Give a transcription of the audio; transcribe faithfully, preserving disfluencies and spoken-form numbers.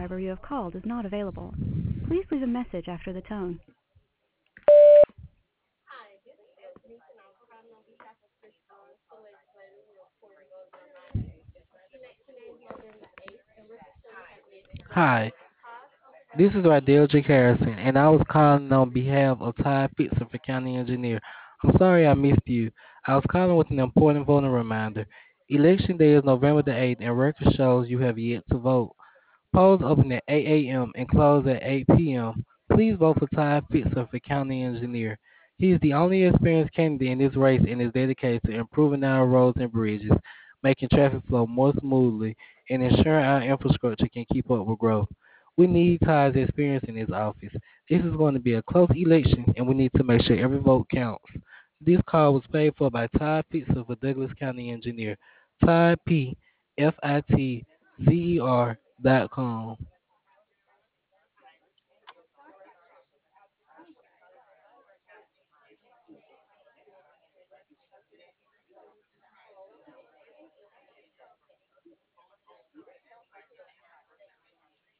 subscriber you have called is not available. Please leave a message after the tone. Hi, this is Radell J. Harrison, and I was calling on behalf of Ty Fitzer for County Engineer. I'm sorry I missed you. I was calling with an important voting reminder. Election day is November the eighth, and record shows you have yet to vote. Polls open at eight a m and close at eight p m. Please vote for Ty Fitzer for County Engineer. He is the only experienced candidate in this race and is dedicated to improving our roads and bridges, making traffic flow more smoothly, and ensuring our infrastructure can keep up with growth. We need Ty's experience in his office. This is going to be a close election, and we need to make sure every vote counts. This call was paid for by Ty Fitzer for Douglas County Engineer. Ty P F I T Z E R dot com.